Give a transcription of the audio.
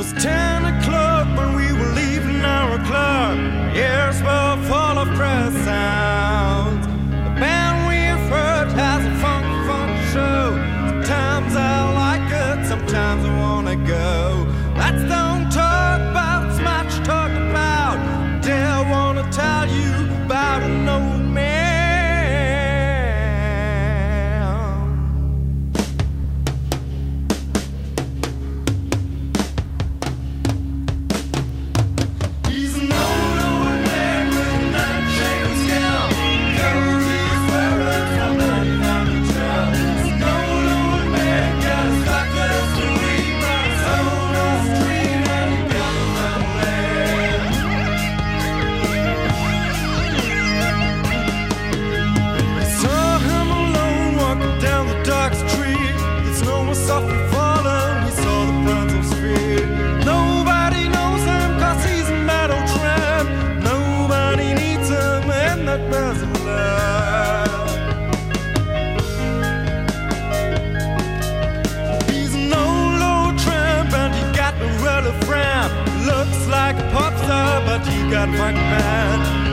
was 10 o'clock when we were leaving our club. Ears were full of press sounds. The band we've heard has a funky, funky show. Sometimes I like it, sometimes I wanna go. Let's don't talk about as much talk about. I wanna tell you about an old man. He's an old man with a nine-shade scalp. Cozy sweater from 1912. He's an old man, got his pockets to read. Runs on the street and he got no land. Saw him alone walking down the dark street. The snow was softly falling. We saw the Brunswick Street. Nobody knows him 'cause he's a metal tramp. Nobody needs him in that present life. He's an old tramp and he got no relative ramp. Looks like a pop star, but he got a funk band.